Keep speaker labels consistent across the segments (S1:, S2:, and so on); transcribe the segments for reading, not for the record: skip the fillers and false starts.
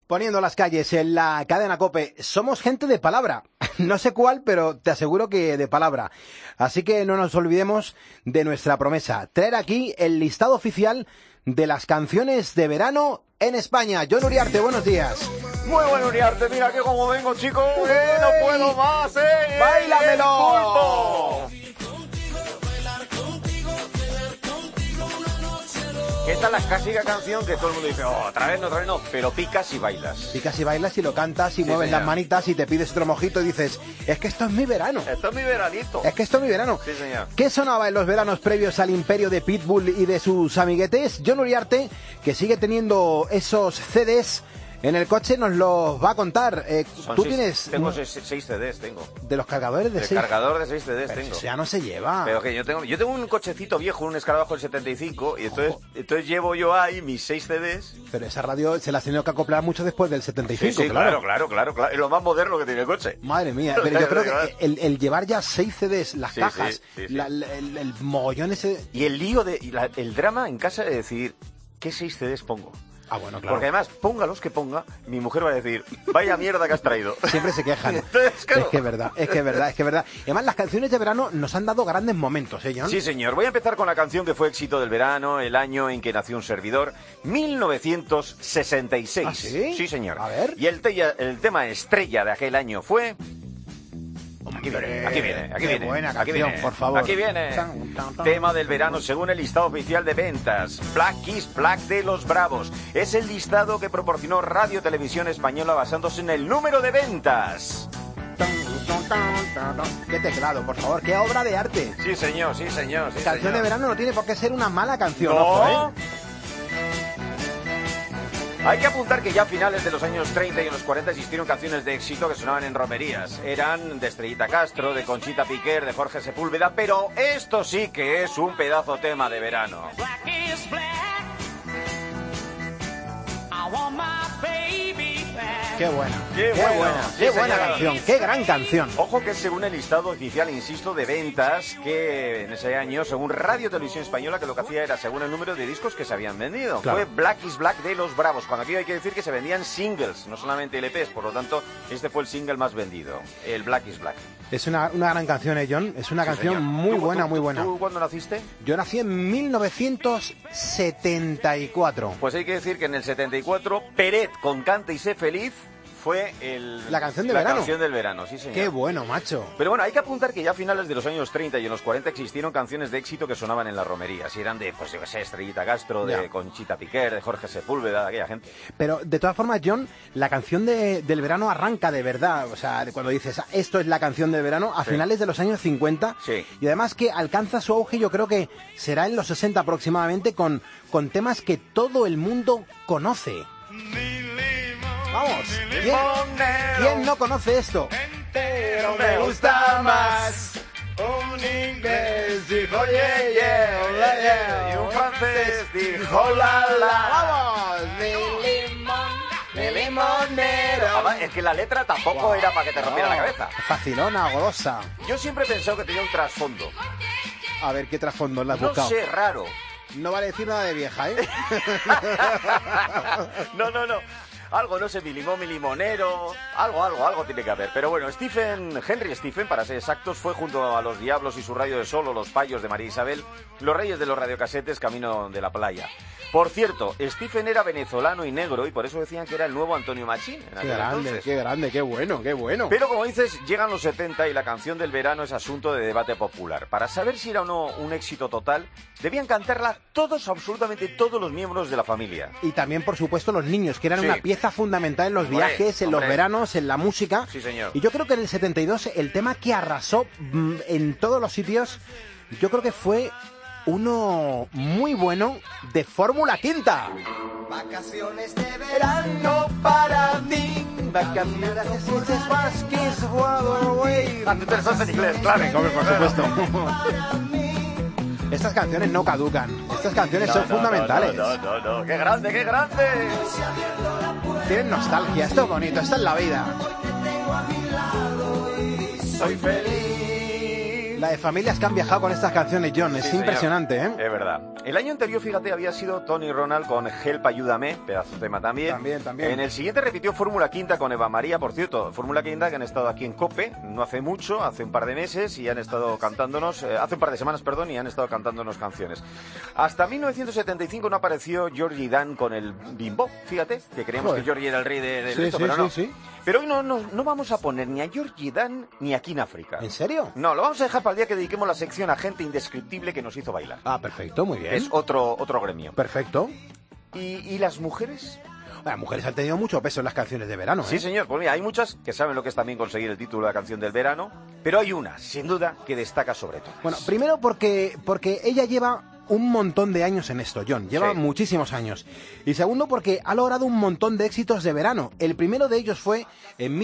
S1: Poniendo las calles en la cadena COPE. Somos gente de palabra. No sé cuál, pero te aseguro que de palabra. Así que no nos olvidemos de nuestra promesa. Traer aquí el listado oficial de las canciones de verano en España. Jon Uriarte, buenos días.
S2: Muy buen Uriarte, mira que como vengo, chicos. No puedo más,
S1: ¡Báilamelo!
S2: Esta es la clásica canción que todo el mundo dice, otra vez no, pero picas y bailas.
S1: Picas y bailas y lo cantas y
S2: Sí,
S1: mueves
S2: señor.
S1: las manitas y te pides otro mojito y dices, es que esto es mi verano.
S2: Esto es mi veranito.
S1: Es que esto es mi verano.
S2: Sí, señor.
S1: ¿Qué sonaba en los veranos previos al imperio de Pitbull y de sus amiguetes? Jon Uriarte, que sigue teniendo esos CDs en el coche, nos los va a contar. Tú tienes...
S2: Tengo 6 CDs, tengo.
S1: De los cargadores de
S2: El
S1: 6.
S2: cargador de 6 CDs
S1: Pero
S2: tengo.
S1: eso ya no se lleva.
S2: Pero que yo tengo un cochecito viejo, un escarabajo del 75, y entonces llevo yo ahí mis 6 CDs.
S1: Pero esa radio se la has tenido que acoplar mucho después del 75,
S2: Sí,
S1: claro.
S2: claro. Es lo más moderno que tiene el coche.
S1: Madre mía, pero yo creo que el llevar ya 6 CDs, las
S2: Sí,
S1: cajas,
S2: sí.
S1: el mogollón ese...
S2: Y el lío el drama en casa de decidir qué 6 CDs pongo.
S1: Ah, bueno, claro.
S2: Porque además, ponga los que ponga, mi mujer va a decir, vaya mierda que has traído.
S1: Siempre se quejan.
S2: Entonces, claro.
S1: Es que es verdad. Y además las canciones de verano nos han dado grandes momentos, ¿eh, Jon?
S2: Sí, señor. Voy a empezar con la canción que fue éxito del verano, el año en que nació un servidor, 1966.
S1: ¿Ah, sí?
S2: Sí, señor.
S1: A ver.
S2: Y el tema estrella de aquel año fue... Aquí viene.
S1: Qué buena canción, por favor.
S2: Aquí viene. Tema del verano según el listado oficial de ventas. Black Kiss Black de los Bravos. Es el listado que proporcionó Radio Televisión Española basándose en el número de ventas.
S1: Qué teclado, por favor, qué obra de arte.
S2: Sí, señor.
S1: Canción de verano no tiene por qué ser una mala canción,
S2: No.
S1: ojo, ¿eh?
S2: Hay que apuntar que ya a finales de los años 30 y en los 40 existieron canciones de éxito que sonaban en romerías. Eran de Estrellita Castro, de Conchita Piquer, de Jorge Sepúlveda, pero esto sí que es un pedazo tema de verano.
S3: Black is black. I want my baby back.
S1: Qué buena.
S2: Qué buena.
S1: Qué
S2: Sí,
S1: buena
S2: señor.
S1: canción, qué gran canción.
S2: Ojo que según el listado oficial, insisto, de ventas, que en ese año, según Radio Televisión Española, que lo que hacía era según el número de discos que se habían vendido.
S1: Claro.
S2: Fue Black is Black de los Bravos, cuando aquí hay que decir que se vendían singles, no solamente LPs, por lo tanto, este fue el single más vendido, el Black is Black.
S1: Es una gran canción, Jon. Es una
S2: Sí,
S1: canción
S2: señor.
S1: muy
S2: ¿Tú-
S1: buena,
S2: tú-
S1: muy buena.
S2: ¿Tú cuándo naciste?
S1: Yo nací en 1974.
S2: Pues hay que decir que en el 74, Peret con Canta y Sé Feliz fue
S1: La canción de verano.
S2: La canción del verano, sí señor.
S1: Qué bueno, macho.
S2: Pero bueno, hay que apuntar que ya a finales de los años 30 y en los 40 existieron canciones de éxito que sonaban en las romerías. Y eran de, pues yo qué sé, Estrellita Castro, de
S1: Ya.
S2: Conchita Piquer, de Jorge Sepúlveda, de aquella gente.
S1: Pero de todas formas, Jon, la canción del verano arranca de verdad. O sea, cuando dices, esto es la canción del verano, a
S2: Sí.
S1: finales de los años 50.
S2: Sí.
S1: Y además que alcanza su auge, yo creo que será en los 60 aproximadamente, con temas que todo el mundo conoce. Vamos, ¿quién no conoce esto?
S2: Pero me gusta más un inglés dijo yeah, yeah, yeah, yeah, y un francés dijo la la.
S1: ¡Vamos!
S2: Mi limonero. Además, es que la letra tampoco era para que te rompiera la cabeza.
S1: Facilona, golosa.
S2: Yo siempre he pensado que tenía un trasfondo.
S1: A ver, ¿qué trasfondo le has
S2: No
S1: buscado?
S2: sé, raro.
S1: No vale decir nada de vieja, ¿eh?
S2: No. Algo, no sé, mi limón, mi limonero. Algo tiene que haber. Pero bueno, Henry Stephen, para ser exactos, fue junto a los Diablos y su rayo de sol, o los Payos de María Isabel, los reyes de los radiocasetes camino de la playa. Por cierto, Stephen era venezolano y negro y por eso decían que era el nuevo Antonio Machín. En aquel entonces.
S1: Qué grande, qué bueno.
S2: Pero como dices, llegan los 70 y la canción del verano es asunto de debate popular. Para saber si era o no un éxito total, debían cantarla todos, absolutamente todos los miembros de la familia.
S1: Y también, por supuesto, los niños, que eran
S2: Sí.
S1: una pieza fundamental en los viajes, en los
S2: hombre.
S1: veranos, en la música.
S2: Sí, señor.
S1: Y yo creo que en el 72 el tema que arrasó en todos los sitios, yo creo que fue uno muy bueno de Fórmula Quinta.
S4: Vacaciones de verano para mí.
S2: Antes te lo en inglés, claro.
S1: Por supuesto. Estas canciones no caducan. Estas canciones son fundamentales.
S2: No. ¡Qué grande, qué grande!
S1: Tienen nostalgia. Esto es bonito. Esta es la vida.
S2: Soy feliz.
S1: La de familias que han viajado con estas canciones, John, es
S2: Sí,
S1: impresionante,
S2: señor.
S1: ¿eh?
S2: Es verdad. El año anterior, fíjate, había sido Tony Ronald con Help, Ayúdame, pedazo de tema también.
S1: También.
S2: En el siguiente repitió Fórmula Quinta con Eva María, por cierto, Fórmula Quinta que han estado aquí en COPE, no hace mucho, hace un par de meses, y han estado cantándonos, hace un par de semanas, perdón, y han estado cantándonos canciones. Hasta 1975 no apareció Georgie Dan con el Bimbo, fíjate, que creíamos que Georgie era el rey de
S1: Sí,
S2: esto,
S1: sí,
S2: pero no.
S1: sí.
S2: Pero hoy no vamos a poner ni a Georgie Dan ni a King África.
S1: ¿En serio?
S2: No, lo vamos a dejar para el día que dediquemos la sección a gente indescriptible que nos hizo bailar.
S1: Ah, perfecto, muy bien.
S2: Es otro gremio.
S1: Perfecto.
S2: ¿Y las mujeres?
S1: Las mujeres han tenido mucho peso en las canciones de verano, ¿eh?
S2: Sí, señor. Pues mira, hay muchas que saben lo que es también conseguir el título de la canción del verano, pero hay una, sin duda, que destaca sobre todo.
S1: Bueno, primero porque ella lleva un montón de años en esto, John. Lleva
S2: Sí.
S1: muchísimos años. Y segundo porque ha logrado un montón de éxitos de verano. El primero de ellos fue en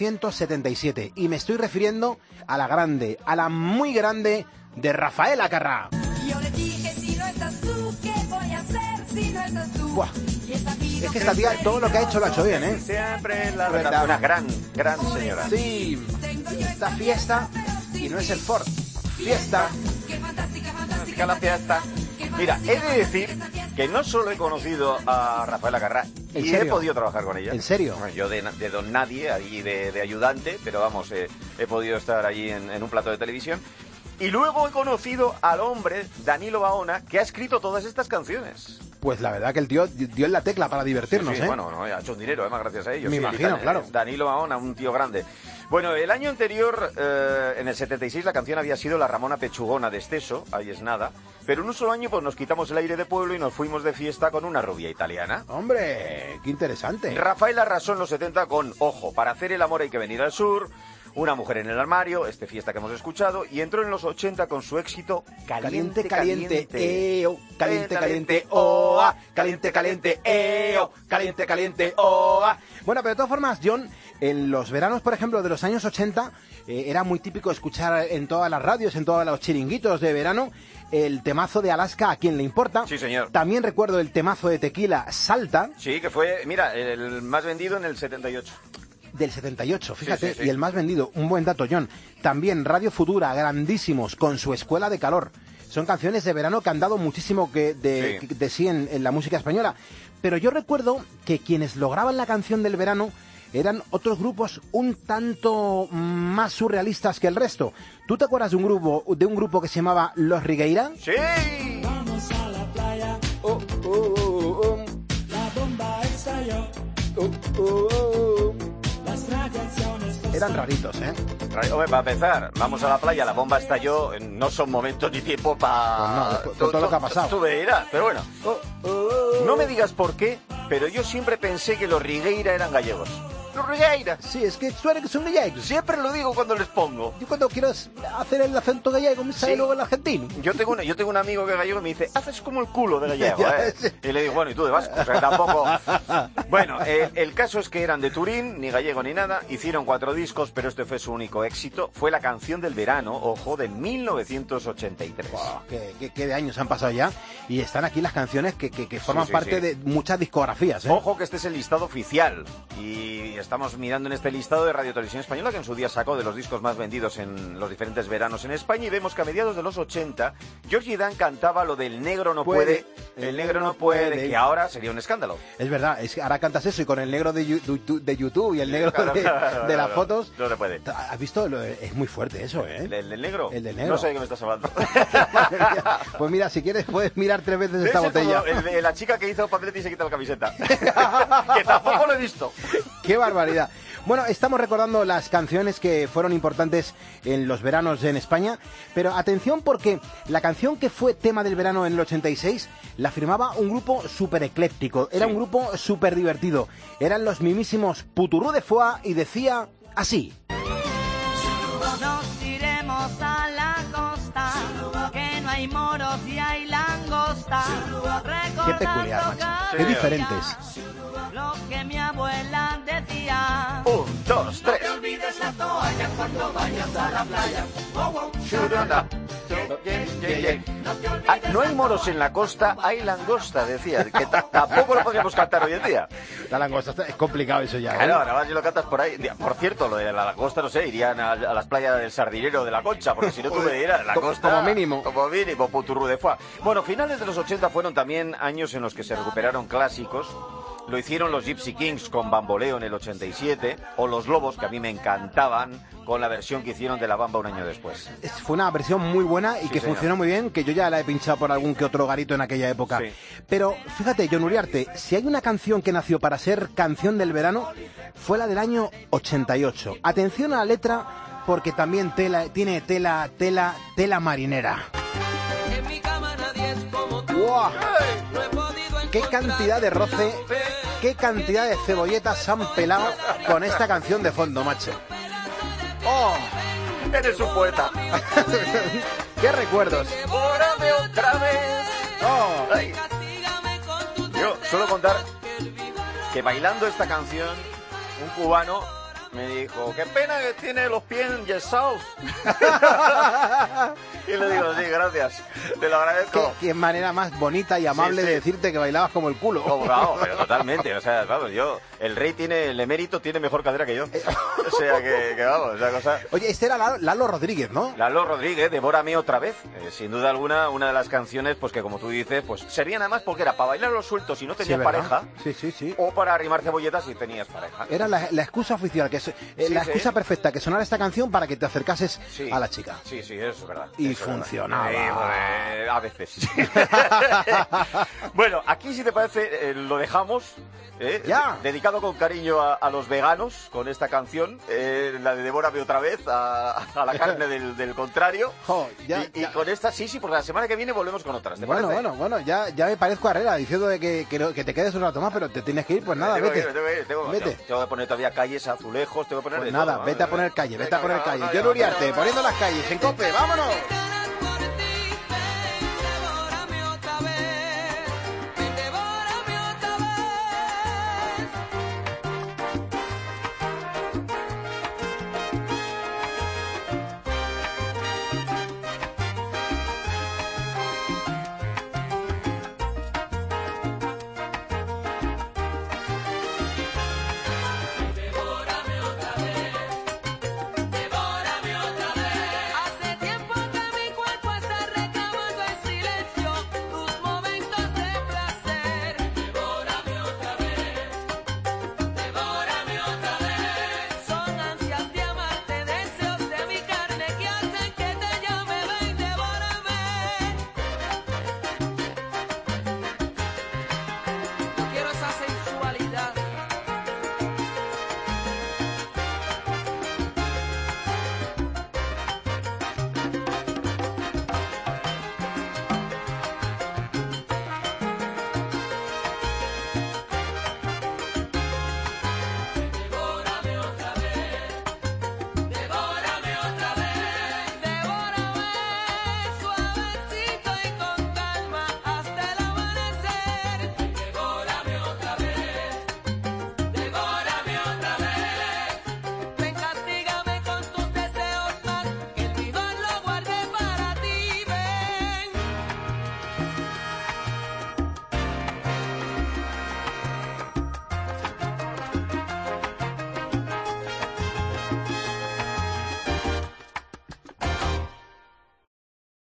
S1: 1977. Y me estoy refiriendo a la grande, a la muy grande de Rafaela Carrà.
S5: Yo le dije, si no estás tú, ¿qué voy a hacer si no estás tú?
S1: Buah.
S5: Y esta vida
S1: Es que esta tía todo lo que ha hecho lo ha hecho bien, ¿eh?
S2: Siempre la
S1: verdad.
S2: verdad. Una gran señora.
S1: Sí, esta fiesta, y no es el Ford. Fiesta.
S5: Qué fantástica,
S2: Fantástica la fiesta. Mira, he de decir que no solo he conocido a Rafaela Carrà,
S1: ¿En
S2: y
S1: serio?
S2: he podido trabajar con ella.
S1: ¿En serio?
S2: Bueno, yo de don nadie, allí de ayudante, pero vamos, he podido estar allí en un plato de televisión. Y luego he conocido al hombre, Danilo Baona, que ha escrito todas estas canciones.
S1: Pues la verdad que el tío dio en la tecla para divertirnos,
S2: Sí,
S1: ¿eh?
S2: Bueno, no, ha hecho un dinero, además, gracias a ellos.
S1: Me
S2: Sí,
S1: imagino, claro.
S2: Danilo Baona, un tío grande. Bueno, el año anterior, en el 76, la canción había sido La Ramona Pechugona de Esteso, ahí es nada. Pero en un solo año, pues nos quitamos el aire de pueblo y nos fuimos de fiesta con una rubia italiana.
S1: Hombre, qué interesante.
S2: Rafael arrasó en los 70 con Ojo, para hacer el amor hay que venir al sur, Una mujer en el armario, fiesta que hemos escuchado, y entró en los 80 con su éxito
S1: Caliente, caliente, oh, caliente, caliente, oh, ah, caliente, caliente, oh, caliente, caliente, oh, ah. Bueno, pero de todas formas, John, en los veranos, por ejemplo, de los años 80, era muy típico escuchar en todas las radios, en todos los chiringuitos de verano, el temazo de Alaska, ¿a quién le importa?
S2: Sí, señor.
S1: También recuerdo el temazo de Tequila, Salta.
S2: Sí, que fue, mira, el más vendido en el 78.
S1: Del 78, fíjate,
S2: Sí, sí, sí.
S1: y el más vendido, un buen dato, John. También Radio Futura, grandísimos, con su Escuela de Calor. Son canciones de verano que han dado muchísimo de sí en la música española. Pero yo recuerdo que quienes lograban la canción del verano eran otros grupos un tanto más surrealistas que el resto. ¿Tú te acuerdas de un grupo que se llamaba Los Rigueira?
S2: ¡Sí!
S3: Vamos a la playa, la bomba estalló, las radiaciones
S1: Eran raritos, ¿eh?
S2: Hombre, para empezar, vamos a la playa, la bomba estalló, no son momentos ni tiempo para...
S1: Pues no, con todo lo que ha pasado.
S2: Tú me dirás, pero bueno. No me digas por qué, pero yo siempre pensé que los Rigueira eran gallegos. ¡Los Rigueira!
S1: Sí, es que suena que son gallegos.
S2: Siempre lo digo cuando les pongo.
S1: Yo cuando quiero hacer el acento gallego me sale
S2: Sí.
S1: luego el argentino.
S2: Yo tengo un amigo que es gallego y me dice, haces como el culo de gallego,
S1: Ya,
S2: ¿eh?
S1: sí.
S2: Y le digo, bueno, ¿y tú de vasco? O sea, tampoco... Bueno, el caso es que eran de Turín, ni gallego ni nada, hicieron 4 discos, pero este fue su único éxito. Fue la canción del verano, ojo, de 1983.
S1: Wow, qué de años han pasado ya. Y están aquí las canciones que forman
S2: sí,
S1: parte
S2: sí.
S1: de muchas discografías, ¿eh?
S2: Ojo que este es el listado oficial y estamos mirando en este listado de Radio Televisión Española que en su día sacó de los discos más vendidos en los diferentes veranos en España y vemos que a mediados de los 80 Georgie Dan cantaba lo del negro no puede, el negro no puede, que ahora sería un escándalo.
S1: Es verdad, es que ahora cantas eso y con el negro de YouTube y el negro
S2: Claro,
S1: de
S2: claro,
S1: las fotos.
S2: No se puede.
S1: ¿Has visto? Es muy fuerte eso, ¿eh?
S2: ¿El del negro?
S1: El del negro.
S2: No sé de qué me estás hablando.
S1: Pues mira, si quieres puedes mirar 3 veces esta
S2: Ese
S1: botella.
S2: como el de la chica que hizo papelete y se quita la camiseta. Que tampoco lo he visto.
S1: ¡Qué barbaridad! Bueno, estamos recordando las canciones que fueron importantes en los veranos en España, pero atención porque la canción que fue tema del verano en el 86 la firmaba un grupo súper ecléctico, era
S2: Sí.
S1: un grupo súper divertido, eran los mismísimos Puturú de Foix y decía así.
S6: Nos iremos a la costa, que no hay moros y hay langosta.
S1: Qué peculiar, macho, qué
S2: Señor.
S1: diferentes.
S6: Lo que mi abuela decía.
S2: 1, 2, 3.
S3: olvides la toalla cuando vayas a la playa. Oh, oh.
S2: Shurana. No hay moros en la costa, hay langosta, decía. Que tampoco lo podríamos cantar hoy en día.
S1: La langosta es complicado eso ya.
S2: Claro, ahora más si lo cantas por ahí. Por cierto, lo de la langosta, no sé, irían a las playas del Sardinero de la Concha, porque si no tú me dirás, la langosta...
S1: Como mínimo.
S2: Como mínimo, puturru de foie. Bueno, finales de los 80 fueron también años en los que se recuperaron clásicos. Lo hicieron los Gypsy Kings con Bamboleo en el 87, o Los Lobos, que a mí me encantaban, con la versión que hicieron de La Bamba un año después.
S1: Fue una versión muy buena y
S2: Sí,
S1: que
S2: señor.
S1: funcionó muy bien, que yo ya la he pinchado por algún que otro garito en aquella época.
S2: Sí.
S1: Pero fíjate, Jon Uriarte, si hay una canción que nació para ser canción del verano, fue la del año 88. Atención a la letra, porque también tiene tela marinera.
S7: En mi cama nadie es como tú.
S1: ¡Guau!
S7: No he podido
S1: ¡Qué cantidad de roce! ¡Qué cantidad de cebolletas se han pelado con esta canción de fondo, macho! ¡Oh!
S2: Eres un poeta.
S1: ¡Qué recuerdos!
S2: Devórame otra vez.
S1: ¡Oh!
S2: Ay. Yo suelo contar que bailando esta canción, un cubano me dijo, qué pena que tiene los pies enyesados. Y le digo, sí, gracias, te lo agradezco.
S1: Qué manera más bonita y amable
S2: Sí, sí.
S1: de decirte que bailabas como el culo.
S2: Oh, bravo, pero totalmente, o sea, vamos, el rey el emérito tiene mejor cadera que yo. O sea, que vamos, esa cosa...
S1: Oye, este era Lalo Rodríguez, ¿no?
S2: Lalo Rodríguez, Devórame otra vez. Sin duda alguna, una de las canciones, pues que como tú dices, pues serían además porque era para bailar los sueltos si no tenías
S1: ¿verdad?
S2: pareja,
S1: Sí.
S2: o para arrimar cebolletas si tenías pareja.
S1: Era la excusa oficial, la excusa perfecta, que sonara esta canción para que te acercases
S2: Sí.
S1: a la chica.
S2: Sí, eso es verdad.
S1: Y
S2: eso es verdad.
S1: funcionaba.
S2: A veces. Bueno, aquí si te parece lo dejamos.
S1: Ya.
S2: Dedicado con cariño a los veganos con esta canción, la de Devórame otra vez, a la carne del contrario.
S1: Jo,
S2: y con esta sí, porque la semana que viene volvemos con otras. ¿Te parece?
S1: Bueno, ya me parezco a Herrera diciendo de que te quedes un rato más, pero te tienes que ir, pues nada, vete. Vete.
S2: Tengo que poner todavía calles, azulejos, tengo que poner
S1: Pues
S2: de
S1: nada,
S2: todo,
S1: vete a poner calle, Jon Uriarte, poniendo las calles en COPE, vámonos.